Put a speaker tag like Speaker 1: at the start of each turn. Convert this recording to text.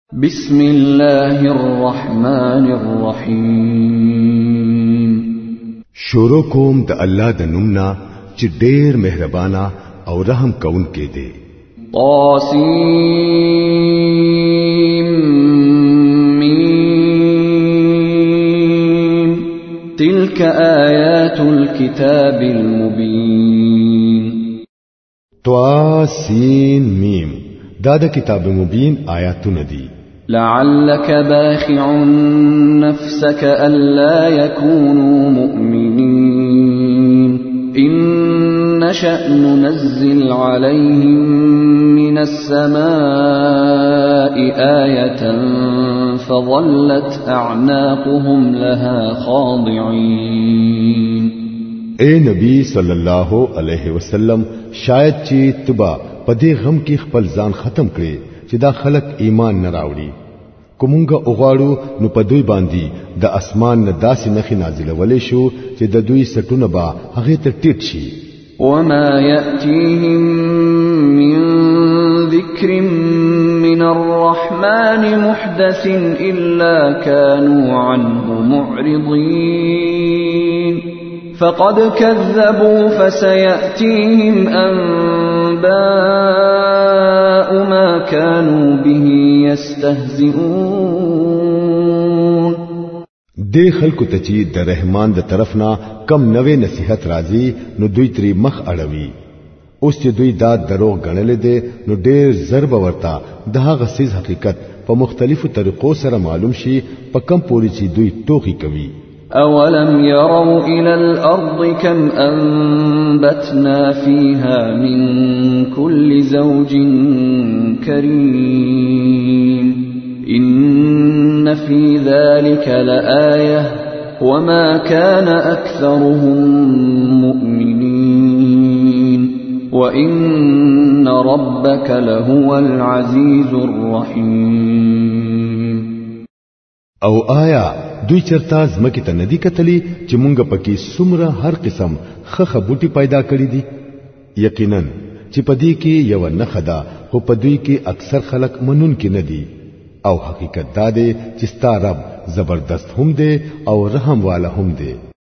Speaker 1: بسم الله الرحمن الرحیم.
Speaker 2: شروع کوم د الله د نومنا چې ډېر مهربانا او رحم کون کې دی.
Speaker 1: طاسیم تلك آیات الكتاب المبین.
Speaker 2: طاسیم دا د کتاب مبین آیاتونه دي.
Speaker 1: لعلك باخع نفسك ألا يكونوا مؤمنين إن نشأ ننزل عليهم من السماء آية فظلت أعناقهم لها خاضعين.
Speaker 2: اے نبی صلی الله علیه وسلم شاید چې تبا پدې غم کې خپل ځان ختم کړي چې دا خلک ایمان نه راوړي. کومونګه اوغاړو نو په دوی باندې د اسمان نه داسې نخي نازله ولې شو چې د دوی سټونه با هغه ته ټیټ شي.
Speaker 1: وما يأتيهم من ذكر من الرحمن محدث إلا كانوا عنه معرضين. فقد كذبوا فسيأتيهم أنباء ما كانوا به يستهزئون.
Speaker 2: دې خلکو ته چې د رحمان د طرفنا کم نوې نصيحت راځي نو دوی تری مخ اړوي. اوس چې دوی دا دروغ غنلې دي نو ډېر ضرب ورتا د هغه سیز حقیقت په مختلفو طریقو سره معلوم شي په کم پوری چې دوی ټوکی کوي.
Speaker 1: أولم يروا إلى الأرض كم أنبتنا فيها من كل زوج كريم إن في ذلك لآية وما كان أكثرهم مؤمنين وإن ربك لهو العزيز الرحيم.
Speaker 2: او آیا دوی چرتا زمکی ته ندی کتلی چې مونږ پکې سمره هر قسم خخه بوټي پیدا کړی دي؟ یقینا چې پدې کې یو نخه ده خو پدوی کې اکثر خلک منون کې ندي. او حقیقت دا دی چې ستا رب زبردست هم دی او رحم والا هم دی.